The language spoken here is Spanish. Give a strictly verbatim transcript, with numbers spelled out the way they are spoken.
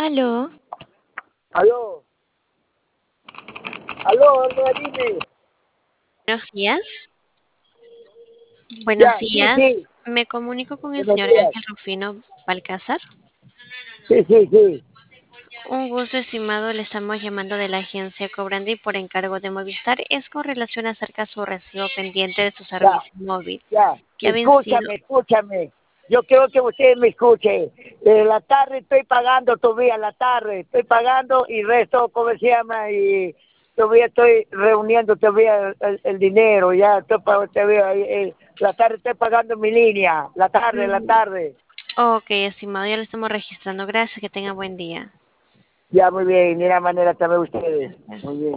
Aló, Aló, aló, aló, dime. buenos días. Buenos Ya, sí, días. sí, Me comunico con el buenos señor días. Ángel Rufino Balcázar. Sí, sí, sí. Un gusto, estimado. Le estamos llamando de la agencia Cobrandi por encargo de Movistar. Es con relación acerca de su recibo pendiente de su Ya, servicio móvil, ya. que ha vencido. Escúchame, escúchame. Yo quiero que usted me escuche. En la tarde estoy pagando todavía, la tarde estoy pagando y resto, ¿cómo se llama? Y todavía estoy reuniendo todavía el, el- el dinero, ya estoy pagando todavía, eh, eh, la tarde estoy pagando mi línea, la tarde, la Mm, tarde. Ok, estimado, ya lo estamos registrando. Gracias, que tenga buen día. Ya, muy bien, de la manera también ustedes. Muy Gracias. bien.